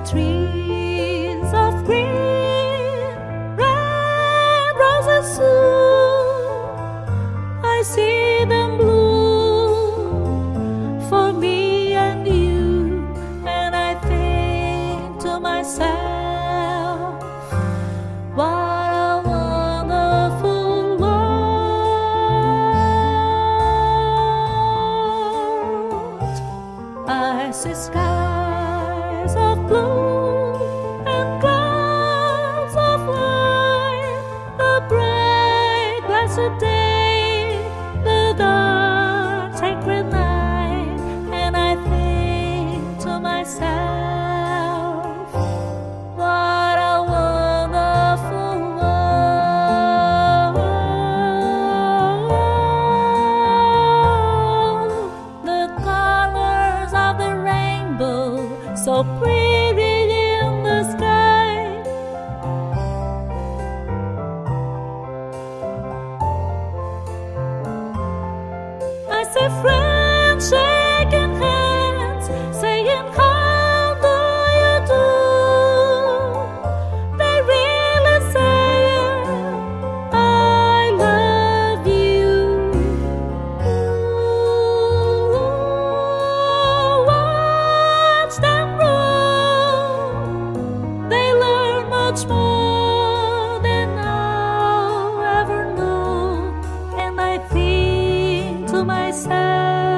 trees of green, red roses soon. I see them bloom for me and you, and I think to myself, what a wonderful world. I see skies of blue and clouds of white, the bright blessed day, the dark sacred night, and I think to myself, what a wonderful world. The colors of the rainbow, so pretty in the sky. I see friends shaking hands, saying, how do you do? They really say, I love you. Watch them grow. They learn much more than I'll ever know, and I think to myself,